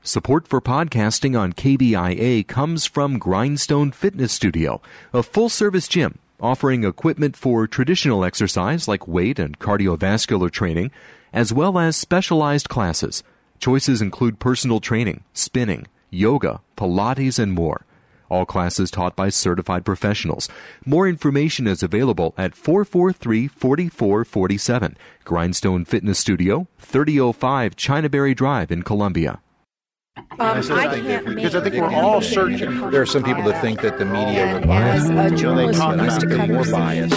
Support for podcasting on KBIA comes from Grindstone Fitness Studio, a full-service gym offering equipment for traditional exercise like weight and cardiovascular training, as well as specialized classes. Choices include personal training, spinning, yoga, Pilates, and more. All classes taught by certified professionals. More information is available at 443-4447. Grindstone Fitness Studio, 3005 Chinaberry Drive in Columbia. Because I think we're all searching. There are some people that think that the media would bias. As a journalist, They used to talk cut more her bias.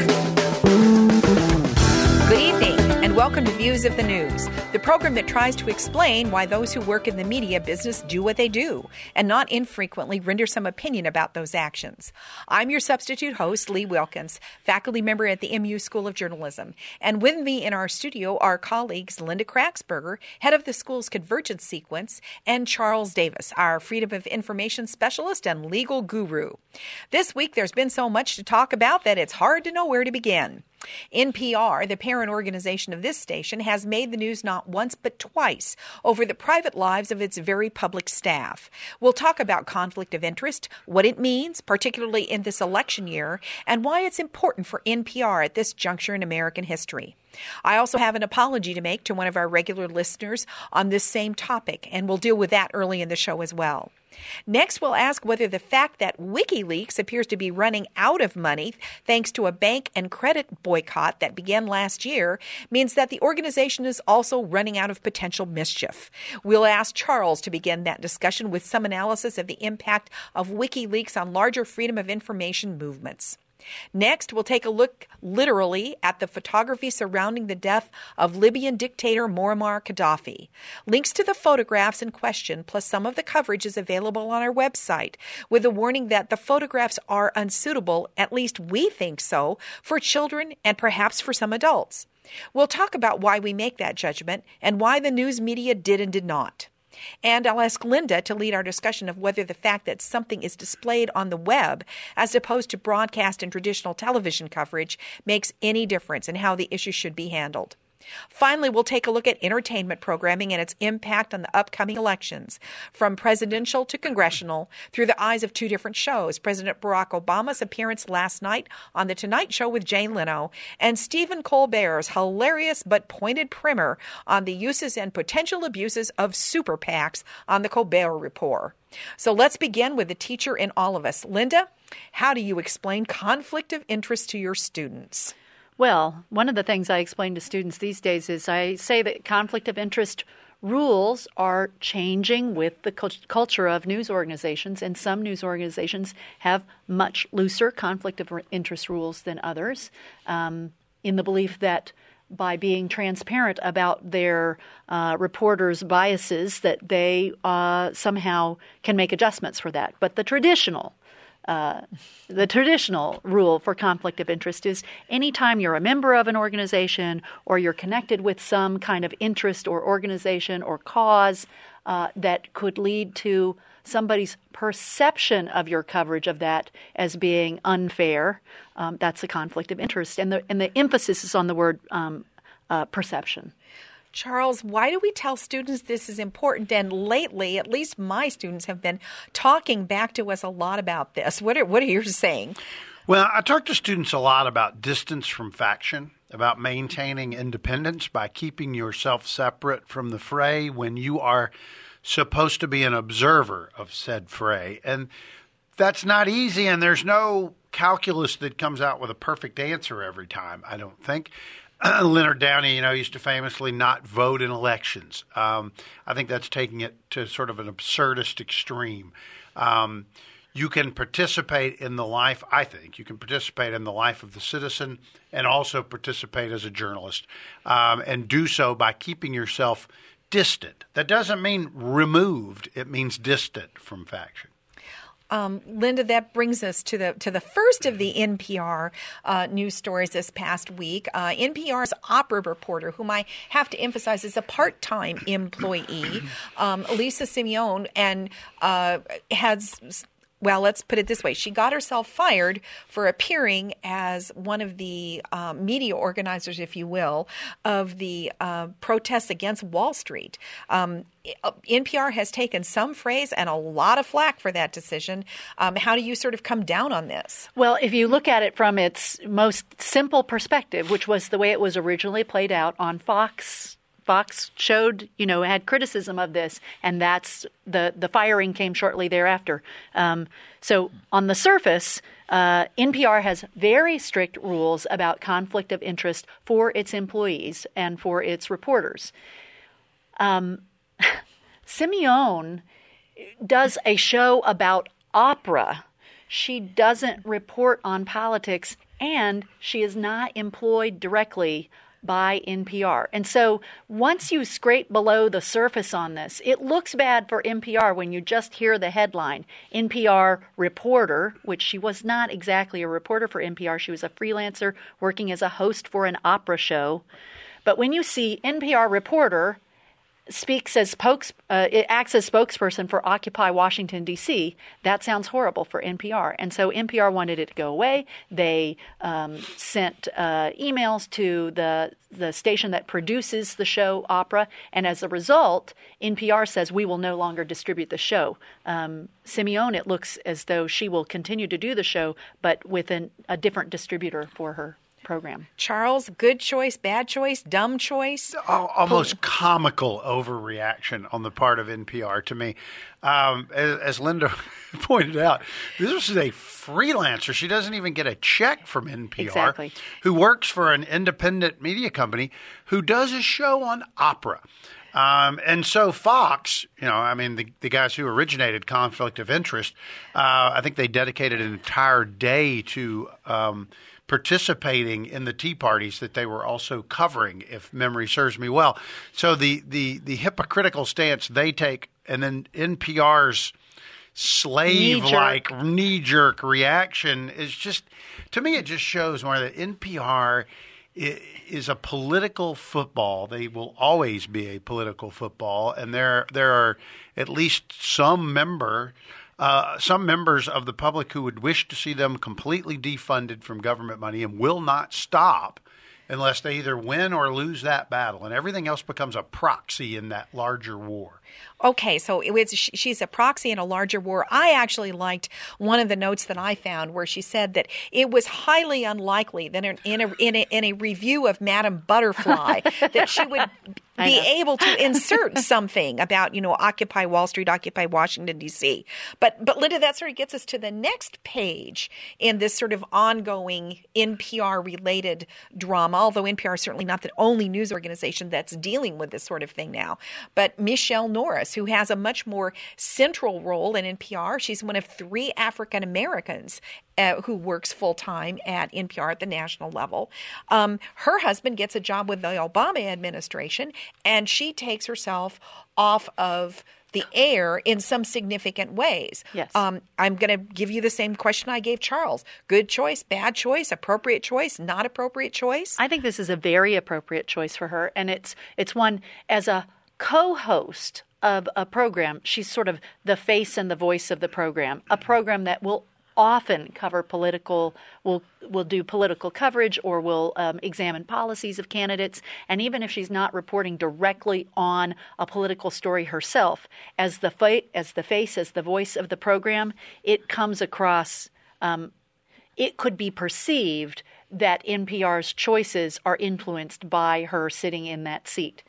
Good evening, and welcome to Views of the News, the program that tries to explain why those who work in the media business do what they do, and not infrequently render some opinion about those actions. I'm your substitute host, Lee Wilkins, faculty member at the MU School of Journalism. And with me in our studio are colleagues Linda Kraxberger, head of the school's Convergence Sequence, and Charles Davis, our Freedom of Information specialist and legal guru. This week, there's been so much to talk about that it's hard to know where to begin. NPR, the parent organization of this station, has made the news not once but twice over the private lives of its very public staff. We'll talk about conflict of interest, what it means, particularly in this election year, and why it's important for NPR at this juncture in American history. I also have an apology to make to one of our regular listeners on this same topic, and we'll deal with that early in the show as well. Next, we'll ask whether the fact that WikiLeaks appears to be running out of money thanks to a bank and credit boycott that began last year means that the organization is also running out of potential mischief. We'll ask Charles to begin that discussion with some analysis of the impact of WikiLeaks on larger freedom of information movements. Next, we'll take a look literally at the photography surrounding the death of Libyan dictator Muammar Gaddafi. Links to the photographs in question, plus some of the coverage, is available on our website, with a warning that the photographs are unsuitable, at least we think so, for children and perhaps for some adults. We'll talk about why we make that judgment and why the news media did and did not. And I'll ask Linda to lead our discussion of whether the fact that something is displayed on the web as opposed to broadcast and traditional television coverage makes any difference in how the issue should be handled. Finally, we'll take a look at entertainment programming and its impact on the upcoming elections, from presidential to congressional, through the eyes of two different shows: President Barack Obama's appearance last night on The Tonight Show with Jay Leno, and Stephen Colbert's hilarious but pointed primer on the uses and potential abuses of super PACs on The Colbert Report. So let's begin with the teacher in all of us. Linda, how do you explain conflict of interest to your students? Well, one of the things I explain to students these days is I say that conflict of interest rules are changing with the culture of news organizations, and some news organizations have much looser conflict of interest rules than others, in the belief that by being transparent about their reporters' biases, that they somehow can make adjustments for that. But the traditional rule for conflict of interest is anytime you're a member of an organization or you're connected with some kind of interest or organization or cause that could lead to somebody's perception of your coverage of that as being unfair, that's a conflict of interest. And the emphasis is on the word perception. Charles, why do we tell students this is important? And lately, at least my students have been talking back to us a lot about this. What are you saying? Well, I talk to students a lot about distance from faction, about maintaining independence by keeping yourself separate from the fray when you are supposed to be an observer of said fray. And that's not easy, and there's no calculus that comes out with a perfect answer every time, I don't think. Leonard Downey, used to famously not vote in elections. I think that's taking it to sort of an absurdist extreme. You can participate in the life, I think, you can participate in the life of the citizen and also participate as a journalist, and do so by keeping yourself distant. That doesn't mean removed. It means distant from faction. Linda, that brings us to the first of the NPR news stories this past week. NPR's opera reporter, whom I have to emphasize is a part-time employee, Elisa Simeone, and has well, let's put it this way. She got herself fired for appearing as one of the media organizers, if you will, of the protests against Wall Street. NPR has taken some phrase and a lot of flack for that decision. How do you sort of come down on this? Well, if you look at it from its most simple perspective, which was the way it was originally played out on Fox showed, had criticism of this, and that's the firing came shortly thereafter. So on the surface, NPR has very strict rules about conflict of interest for its employees and for its reporters. Simeone does a show about opera. She doesn't report on politics, and she is not employed directly by NPR. And so once you scrape below the surface on this, it looks bad for NPR when you just hear the headline, NPR reporter, which she was not exactly a reporter for NPR. She was a freelancer working as a host for an opera show. But when you see NPR reporter acts as spokesperson for Occupy Washington, D.C., that sounds horrible for NPR. And so NPR wanted it to go away. They sent emails to the station that produces the show, Opera, and as a result, NPR says we will no longer distribute the show. Simeone, it looks as though she will continue to do the show, but with a different distributor for her program. Charles, good choice, bad choice, dumb choice? Almost comical overreaction on the part of NPR to me. As Linda pointed out, this is a freelancer. She doesn't even get a check from NPR. Exactly. Who works for an independent media company who does a show on opera. And so Fox, the guys who originated conflict of interest, I think they dedicated an entire day to participating in the tea parties that they were also covering, if memory serves me well. So the hypocritical stance they take, and then NPR's slave-like knee-jerk reaction is just, to me, it just shows more that NPR is a political football. They will always be a political football, and there are at least some members of the public who would wish to see them completely defunded from government money and will not stop unless they either win or lose that battle. And everything else becomes a proxy in that larger war. Okay, so she's a proxy in a larger war. I actually liked one of the notes that I found where she said that it was highly unlikely that in a review of Madame Butterfly that she would be able to insert something about, Occupy Wall Street, Occupy Washington, D.C. But Linda, that sort of gets us to the next page in this sort of ongoing NPR-related drama, although NPR is certainly not the only news organization that's dealing with this sort of thing now. But Michelle Norris, who has a much more central role in NPR, she's one of 3 African Americans who works full-time at NPR at the national level. Her husband gets a job with the Obama administration, and she takes herself off of the air in some significant ways. Yes. I'm going to give you the same question I gave Charles. Good choice, bad choice, appropriate choice, not appropriate choice? I think this is a very appropriate choice for her, and it's one as a co-host of a program. She's sort of the face and the voice of the program, a program that will often cover will do political coverage or will examine policies of candidates. And even if she's not reporting directly on a political story herself, as the face, as the voice of the program, it comes across, it could be perceived that NPR's choices are influenced by her sitting in that seat.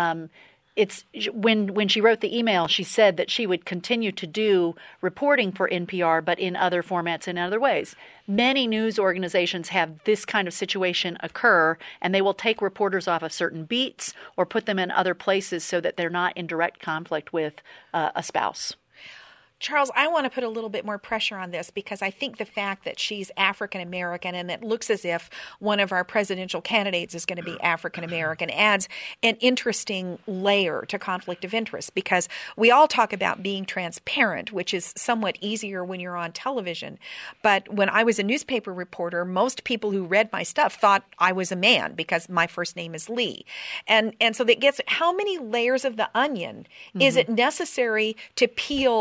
It's when she wrote the email, she said that she would continue to do reporting for NPR, but in other formats and other ways. Many news organizations have this kind of situation occur, and they will take reporters off of certain beats or put them in other places so that they're not in direct conflict with a spouse. Charles, I want to put a little bit more pressure on this because I think the fact that she's African American and it looks as if one of our presidential candidates is going to be African American adds an interesting layer to conflict of interest, because we all talk about being transparent, which is somewhat easier when you're on television. But when I was a newspaper reporter, most people who read my stuff thought I was a man because my first name is Lee. And so that gets how many layers of the onion is it necessary to peel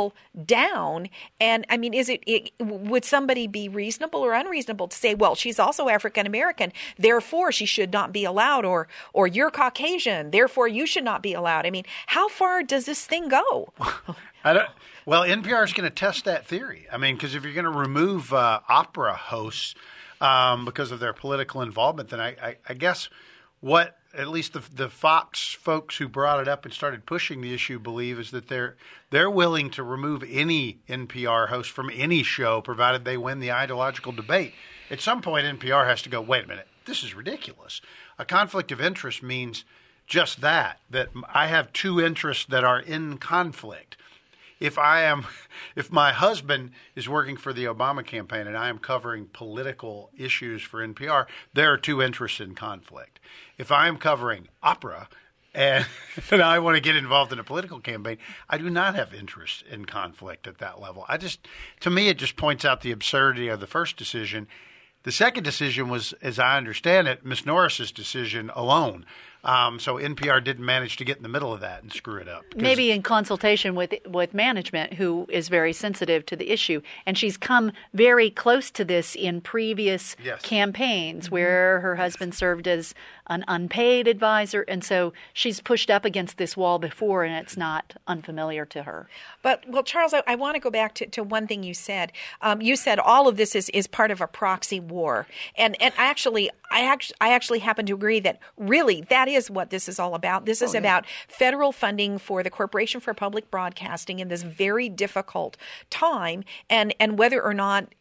down. And I mean, would somebody be reasonable or unreasonable to say, well, she's also African American, therefore she should not be allowed, or you're Caucasian, therefore you should not be allowed? I mean, how far does this thing go? Well, NPR is going to test that theory. I mean, because if you're going to remove opera hosts because of their political involvement, then I guess what at least the Fox folks who brought it up and started pushing the issue believe is that they're willing to remove any NPR host from any show, provided they win the ideological debate. At some point, NPR has to go, wait a minute, this is ridiculous. A conflict of interest means just that I have two interests that are in conflict. If my husband is working for the Obama campaign and I am covering political issues for NPR, there are two interests in conflict. If I am covering opera and I want to get involved in a political campaign, I do not have interest in conflict at that level. To me, it just points out the absurdity of the first decision. The second decision was, as I understand it, Ms. Norris's decision alone. So NPR didn't manage to get in the middle of that and screw it up. Maybe in consultation with management, who is very sensitive to the issue. And she's come very close to this in previous campaigns where her husband served as an unpaid advisor. And so she's pushed up against this wall before, and it's not unfamiliar to her. But, well, Charles, I want to go back to one thing you said. You said all of this is part of a proxy war. And I actually happen to agree that really that is what this is all about. This is about federal funding for the Corporation for Public Broadcasting in this very difficult time, and whether or not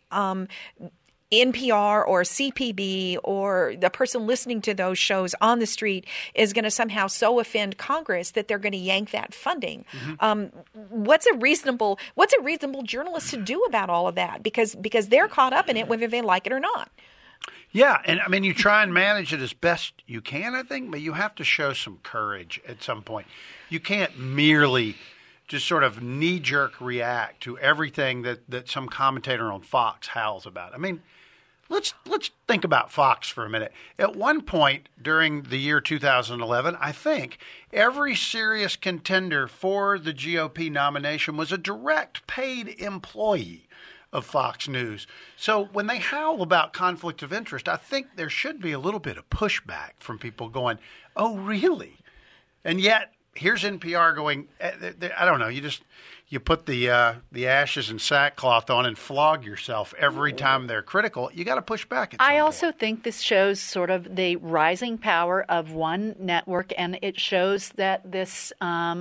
NPR or CPB or the person listening to those shows on the street is going to somehow so offend Congress that they're going to yank that funding. What's a reasonable journalist to do about all of that? Because they're caught up in it whether they like it or not. Yeah, and I mean, you try and manage it as best you can, I think, but you have to show some courage at some point. You can't merely just sort of knee-jerk react to everything that some commentator on Fox howls about. I mean, let's think about Fox for a minute. At one point during the year 2011, I think, every serious contender for the GOP nomination was a direct paid employee of Fox News. So when they howl about conflict of interest, I think there should be a little bit of pushback from people going, oh, really? And yet here's NPR going, I don't know, you put the ashes and sackcloth on and flog yourself every time they're critical. You got to push back at some point. Also think this shows sort of the rising power of one network, and it shows that this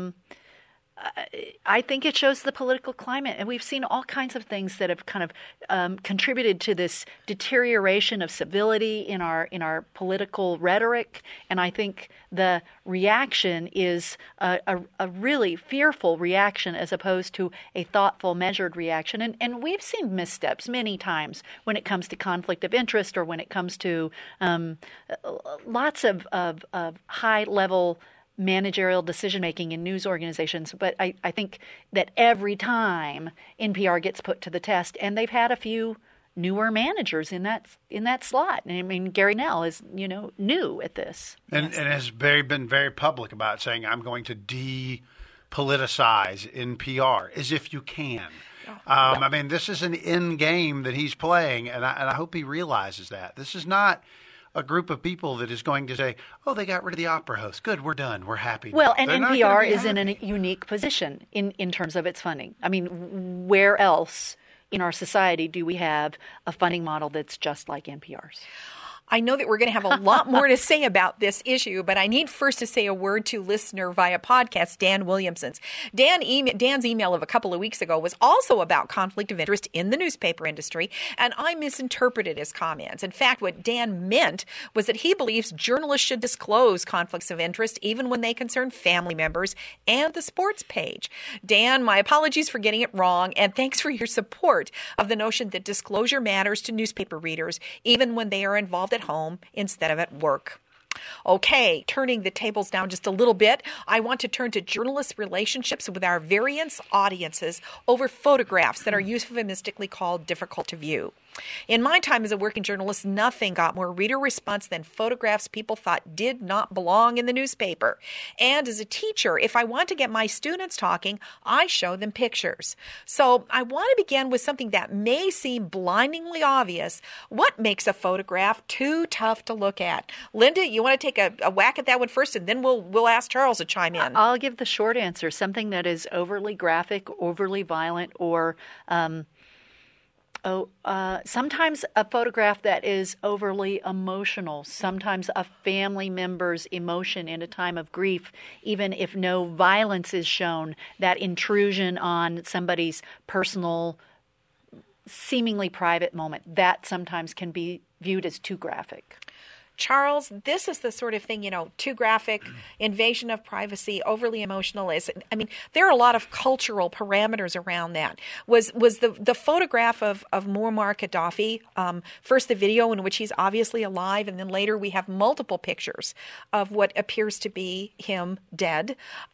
I think it shows the political climate, and we've seen all kinds of things that have kind of contributed to this deterioration of civility in our political rhetoric. And I think the reaction is a really fearful reaction as opposed to a thoughtful, measured reaction. And we've seen missteps many times when it comes to conflict of interest or when it comes to lots of high-level managerial decision-making in news organizations. But I think that every time NPR gets put to the test, and they've had a few newer managers in that slot. And I mean, Gary Nell is, new at this. And has been very public about saying, I'm going to depoliticize NPR, as if you can. I mean, this is an end game that he's playing, and I hope he realizes that. This is not a group of people that is going to say, oh, they got rid of the opera host. Good, we're done. We're happy. Well, and NPR is in a unique position in terms of its funding. I mean, where else in our society do we have a funding model that's just like NPR's? I know that we're going to have a lot more to say about this issue, but I need first to say a word to listener via podcast, Dan Williamson's. Dan's email of a couple of weeks ago was also about conflict of interest in the newspaper industry, and I misinterpreted his comments. In fact, what Dan meant was that he believes journalists should disclose conflicts of interest even when they concern family members and the sports page. Dan, my apologies for getting it wrong, and thanks for your support of the notion that disclosure matters to newspaper readers even when they are involved at home instead of at work. Okay, turning the tables down just a little bit, I want to turn to journalists' relationships with our various audiences over photographs that are euphemistically called difficult to view. In my time as a working journalist, nothing got more reader response than photographs people thought did not belong in the newspaper. And as a teacher, if I want to get my students talking, I show them pictures. So I want to begin with something that may seem blindingly obvious. What makes a photograph too tough to look at? Linda, you want to take a whack at that one first, and then we'll ask Charles to chime in. I'll give the short answer. Something that is overly graphic, overly violent, or sometimes a photograph that is overly emotional, sometimes a family member's emotion in a time of grief, even if no violence is shown, that intrusion on somebody's personal, seemingly private moment, that sometimes can be viewed as too graphic. Charles, this is the sort of thing, too graphic, invasion of privacy, overly emotional. There are a lot of cultural parameters around that. Was the photograph of Muammar Gaddafi, first the video in which he's obviously alive, and then later we have multiple pictures of what appears to be him dead.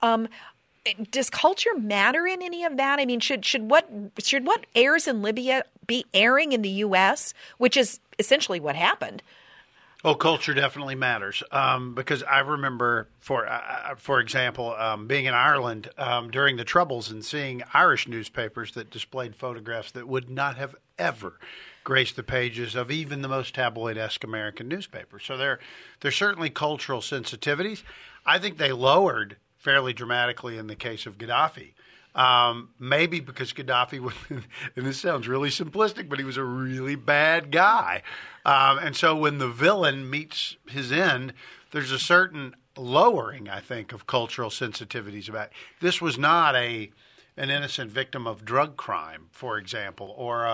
Does culture matter in any of that? I mean, should what airs in Libya be airing in the U.S., which is essentially what happened? Oh, culture definitely matters because I remember, for example, being in Ireland during the Troubles and seeing Irish newspapers that displayed photographs that would not have ever graced the pages of even the most tabloid-esque American newspaper. So there's certainly cultural sensitivities. I think they lowered fairly dramatically in the case of Gaddafi. Maybe because Gaddafi was, and this sounds really simplistic, but he was a really bad guy. And so when the villain meets his end, there's a certain lowering, I think, of cultural sensitivities about it. This was not an innocent victim of drug crime, for example, or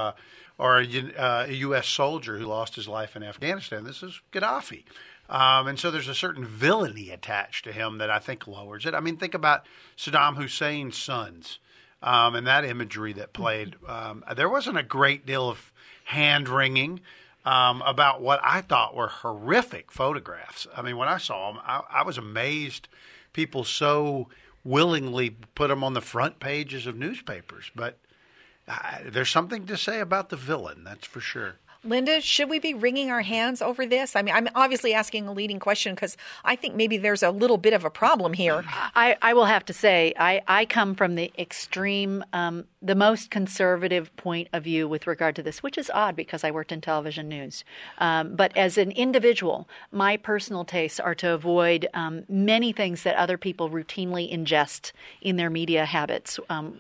a U.S. soldier who lost his life in Afghanistan. This is Gaddafi. And so there's a certain villainy attached to him that I think lowers it. I mean, think about Saddam Hussein's sons and that imagery that played. There wasn't a great deal of hand-wringing about what I thought were horrific photographs. I mean, when I saw them, I was amazed people so willingly put them on the front pages of newspapers. But there's something to say about the villain, that's for sure. Linda, should we be wringing our hands over this? I mean, I'm obviously asking a leading question because I think maybe there's a little bit of a problem here. I will have to say, I come from the extreme, the most conservative point of view with regard to this, which is odd because I worked in television news. But as an individual, my personal tastes are to avoid many things that other people routinely ingest in their media habits.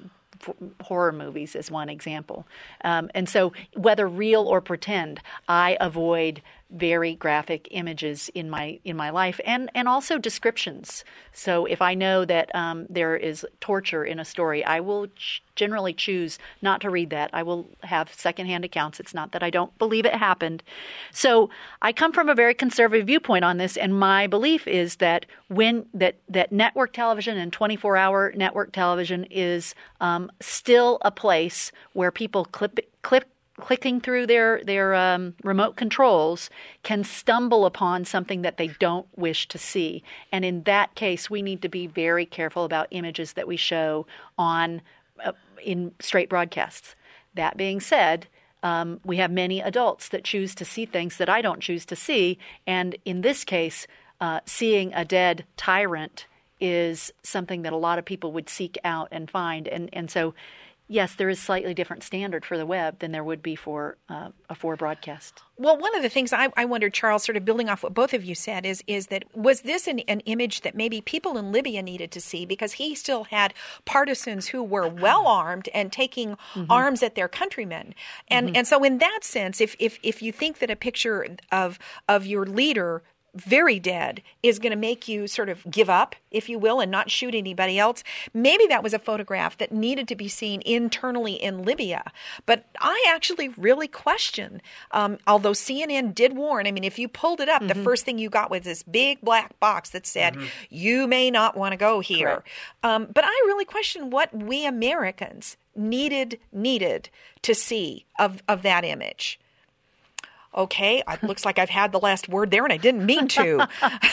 Horror movies is one example. And so whether real or pretend, I avoid very graphic images in my life and also descriptions. So if I know that there is torture in a story, I will generally choose not to read that. I will have secondhand accounts. It's not that I don't believe it happened. So I come from a very conservative viewpoint on this, and my belief is that that network television and 24-hour network television is still a place where people clicking through their remote controls can stumble upon something that they don't wish to see. And in that case, we need to be very careful about images that we show on in straight broadcasts. That being said, we have many adults that choose to see things that I don't choose to see. And in this case, seeing a dead tyrant is something that a lot of people would seek out and find. And so yes, there is a slightly different standard for the web than there would be for a broadcast. Well, one of the things I wondered, Charles, sort of building off what both of you said, is that was this an image that maybe people in Libya needed to see because he still had partisans who were well armed and taking arms at their countrymen, and so in that sense, if you think that a picture of your leader very dead is going to make you sort of give up, if you will, and not shoot anybody else. Maybe that was a photograph that needed to be seen internally in Libya. But I actually really question, although CNN did warn, I mean, if you pulled it up, the first thing you got was this big black box that said, you may not want to go here. But I really question what we Americans needed to see of that image. Okay, it looks like I've had the last word there, and I didn't mean to.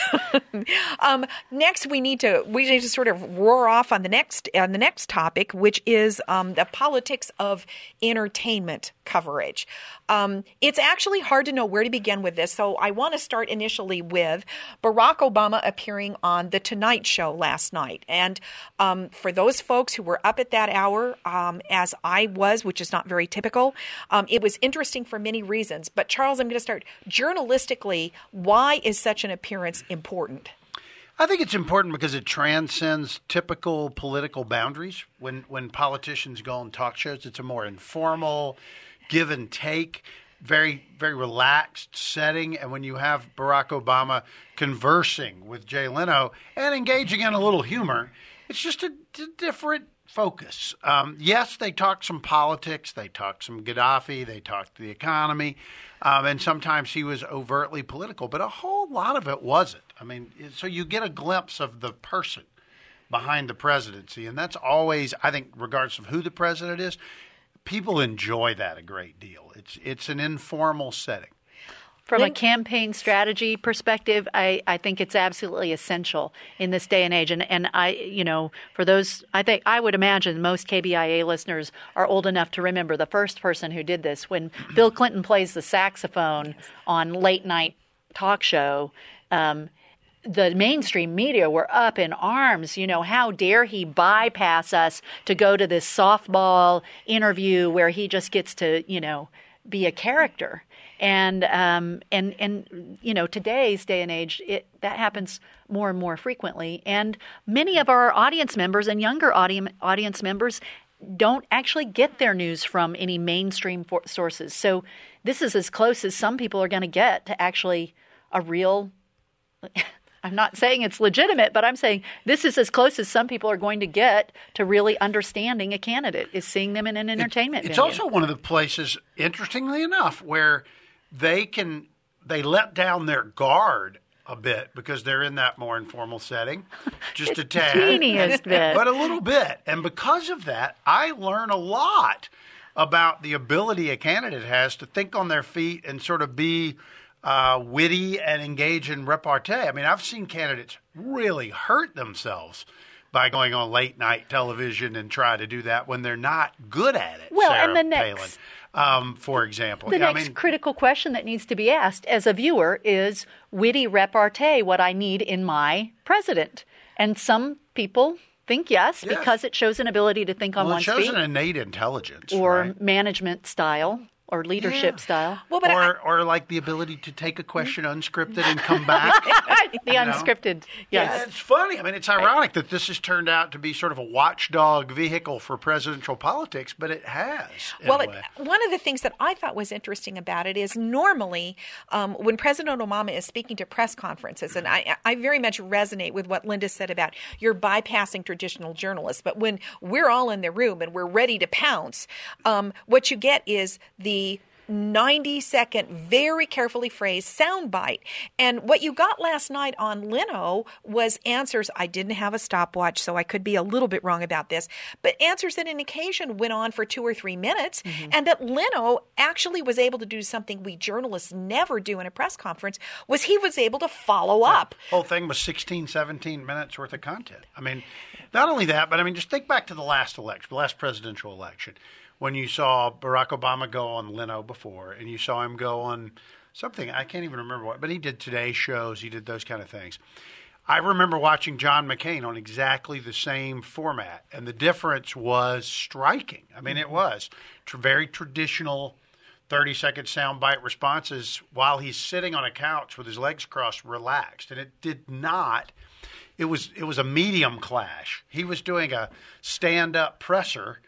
Next, we need to sort of roar off on the next topic, which is the politics of entertainment coverage. It's actually hard to know where to begin with this, so I want to start initially with Barack Obama appearing on The Tonight Show last night. And for those folks who were up at that hour, as I was, which is not very typical, it was interesting for many reasons. But Charles, I'm going to start journalistically. Why is such an appearance important? I think it's important because it transcends typical political boundaries. When politicians go on talk shows, it's a more informal, give and take, very, very relaxed setting. And when you have Barack Obama conversing with Jay Leno and engaging in a little humor, it's just a different focus. Yes, they talk some politics, they talk some Gaddafi, they talk the economy, and sometimes he was overtly political, but a whole lot of it wasn't. I mean, so you get a glimpse of the person behind the presidency, and that's always, I think, regardless of who the president is, people enjoy that a great deal. It's an informal setting. From a campaign strategy perspective, I think it's absolutely essential in this day and age. And for those, I would imagine most KBIA listeners are old enough to remember the first person who did this when Bill Clinton plays the saxophone on late night talk show. The mainstream media were up in arms. How dare he bypass us to go to this softball interview where he just gets to, be a character. And today's day and age, that happens more and more frequently. And many of our audience members and younger audience members don't actually get their news from any mainstream sources. So this is as close as some people are going to get to actually a real I'm not saying it's legitimate, but I'm saying this is as close as some people are going to get to really understanding a candidate, is seeing them in an entertainment venue. It's also one of the places, interestingly enough, where they let down their guard a bit because they're in that more informal setting, just a tad, teeniest bit, but a little bit. And because of that, I learn a lot about the ability a candidate has to think on their feet and sort of be witty and engage in repartee. I mean, I've seen candidates really hurt themselves by going on late night television and try to do that when they're not good at it. Well, Sarah and the next, Palin, for example. The next critical question that needs to be asked as a viewer is witty repartee what I need in my president? And some people think yes, because it shows an ability to think on one's feet. It shows an innate intelligence. Or management style. Or leadership style. Well, or like the ability to take a question unscripted and come back. The unscripted, yes. Yeah, it's funny. I mean, it's ironic that this has turned out to be sort of a watchdog vehicle for presidential politics, but it has. Well, one of the things that I thought was interesting about it is normally when President Obama is speaking to press conferences, and I very much resonate with what Linda said about you're bypassing traditional journalists, but when we're all in the room and we're ready to pounce, what you get is the 90-second, very carefully phrased soundbite. And what you got last night on Leno was answers. I didn't have a stopwatch, so I could be a little bit wrong about this, but answers that on occasion went on for 2 or 3 minutes, and that Leno actually was able to do something we journalists never do in a press conference, was he was able to follow up. The whole thing was 16, 17 minutes worth of content. I mean, not only that, but I mean, just think back to the last election, the last presidential election, when you saw Barack Obama go on Leno before, and you saw him go on something, I can't even remember what, but he did Today shows, he did those kind of things. I remember watching John McCain on exactly the same format, and the difference was striking. I mean, it was very traditional 30-second soundbite responses while he's sitting on a couch with his legs crossed, relaxed, and it did not. It was a medium clash. He was doing a stand-up presser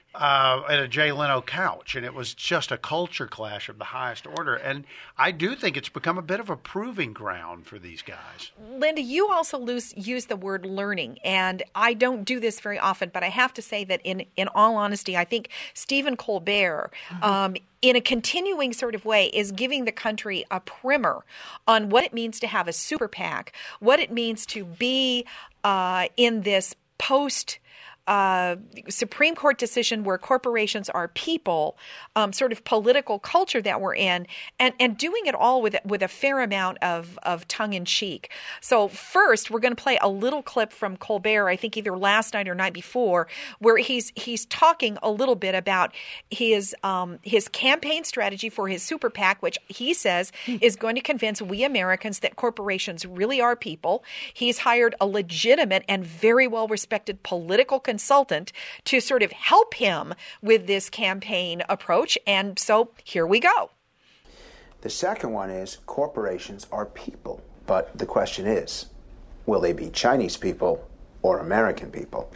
at a Jay Leno couch, and it was just a culture clash of the highest order. And I do think it's become a bit of a proving ground for these guys. Linda, you also use the word learning, and I don't do this very often, but I have to say that in all honesty, I think Stephen Colbert, in a continuing sort of way, is giving the country a primer on what it means to have a super PAC, what it means to be in this post Supreme Court decision where corporations are people, sort of political culture that we're in, and doing it all with a fair amount of tongue in cheek. So first, we're going to play a little clip from Colbert, I think either last night or night before, where he's talking a little bit about his campaign strategy for his super PAC, which he says is going to convince we Americans that corporations really are people. He's hired a legitimate and very well-respected political consultant to sort of help him with this campaign approach. And so here we go. The second one is corporations are people. But the question is, will they be Chinese people or American people?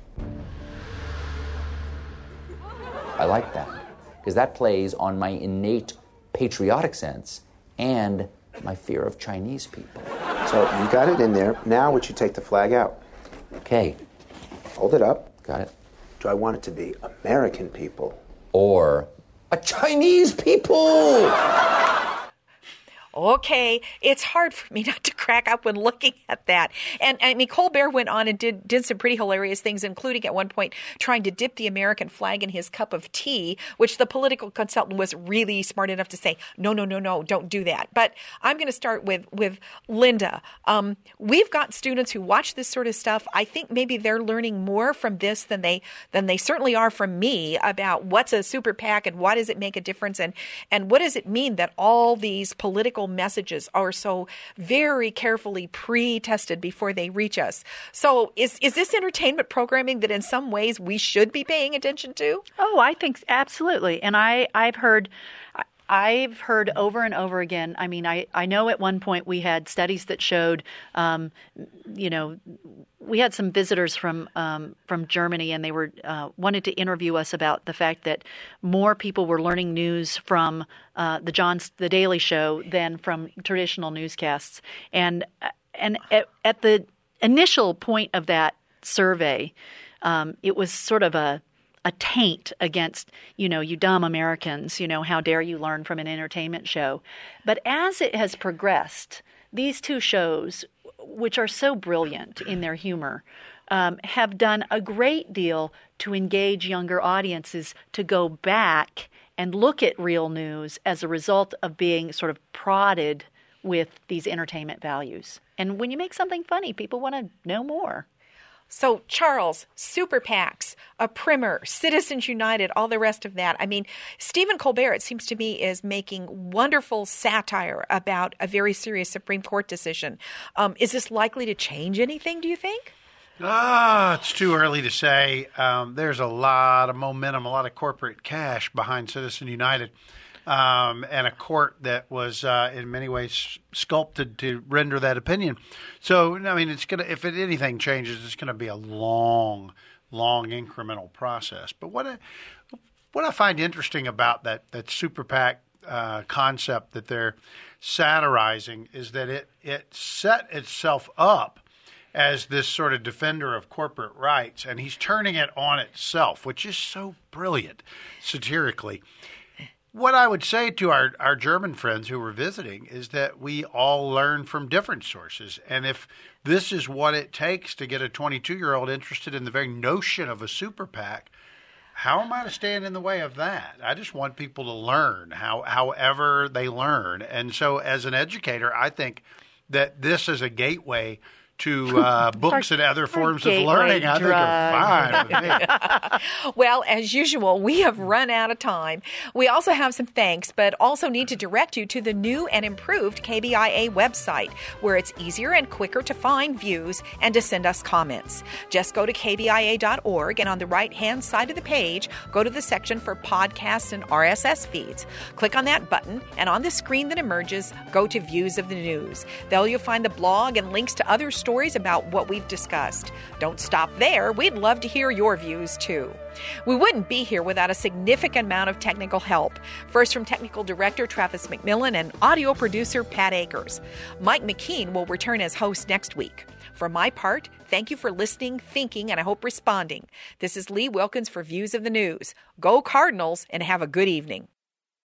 I like that, because that plays on my innate patriotic sense and my fear of Chinese people. So you got it in there. Now would you take the flag out? Okay. Hold it up. Got it. Do I want it to be American people? Or a Chinese people? Okay, it's hard for me not to crack up when looking at that. And I mean, Colbert went on and did some pretty hilarious things, including at one point trying to dip the American flag in his cup of tea, which the political consultant was really smart enough to say, no, don't do that. But I'm going to start with Linda. We've got students who watch this sort of stuff. I think maybe they're learning more from this than they certainly are from me about what's a super PAC and why does it make a difference and what does it mean that all these political messages are so very carefully pre-tested before they reach us. So is this entertainment programming that in some ways we should be paying attention to? Oh, I think absolutely. And I've heard over and over again. I mean, I know at one point we had studies that showed, we had some visitors from Germany, and they were wanted to interview us about the fact that more people were learning news from the Daily Show than from traditional newscasts. And at the initial point of that survey, it was sort of a taint against, you dumb Americans, how dare you learn from an entertainment show. But as it has progressed, these two shows, which are so brilliant in their humor, have done a great deal to engage younger audiences to go back and look at real news as a result of being sort of prodded with these entertainment values. And when you make something funny, people want to know more. So, Charles, super PACs, a primer, Citizens United, all the rest of that. I mean, Stephen Colbert, it seems to me, is making wonderful satire about a very serious Supreme Court decision. Is this likely to change anything, do you think? It's too early to say. There's a lot of momentum, a lot of corporate cash behind Citizens United. And a court that was in many ways sculpted to render that opinion. So, I mean, if anything changes, it's going to be a long incremental process. But what I find interesting about that super PAC concept that they're satirizing is that it set itself up as this sort of defender of corporate rights, and he's turning it on itself, which is so brilliant satirically. What I would say to our German friends who were visiting is that we all learn from different sources. And if this is what it takes to get a 22-year-old interested in the very notion of a super PAC, how am I to stand in the way of that? I just want people to learn however they learn. And so as an educator, I think that this is a gateway to books and other forms of learning, I think are fine with me. Well, as usual, we have run out of time. We also have some thanks, but also need to direct you to the new and improved KBIA website, where it's easier and quicker to find views and to send us comments. Just go to kbia.org, and on the right-hand side of the page, go to the section for podcasts and RSS feeds. Click on that button, and on the screen that emerges, go to Views of the News. There you'll find the blog and links to other stories about what we've discussed. Don't stop there. We'd love to hear your views, too. We wouldn't be here without a significant amount of technical help. First from technical director Travis McMillan and audio producer Pat Akers. Mike McKean will return as host next week. For my part, thank you for listening, thinking, and I hope responding. This is Lee Wilkins for Views of the News. Go Cardinals and have a good evening.